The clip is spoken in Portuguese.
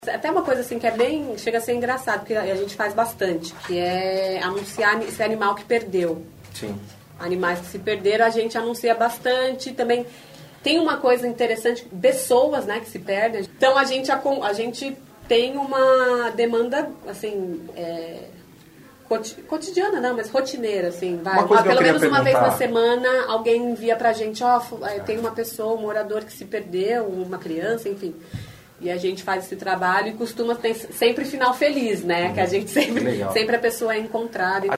Até uma coisa assim que é bem, chega a ser engraçado, porque a gente faz bastante, que é anunciar esse animal que perdeu. Sim. Animais que se perderam, a gente anuncia bastante. Também tem uma coisa interessante, pessoas, né, que se perdem. Então a gente tem uma demanda, assim, cotidiana não, mas rotineira, assim, vai. Pelo menos uma vez na semana alguém envia pra gente, tem uma pessoa, um morador que se perdeu, uma criança, enfim. E a gente faz esse trabalho e costuma ter sempre final feliz, né? Que a gente sempre a pessoa é encontrada.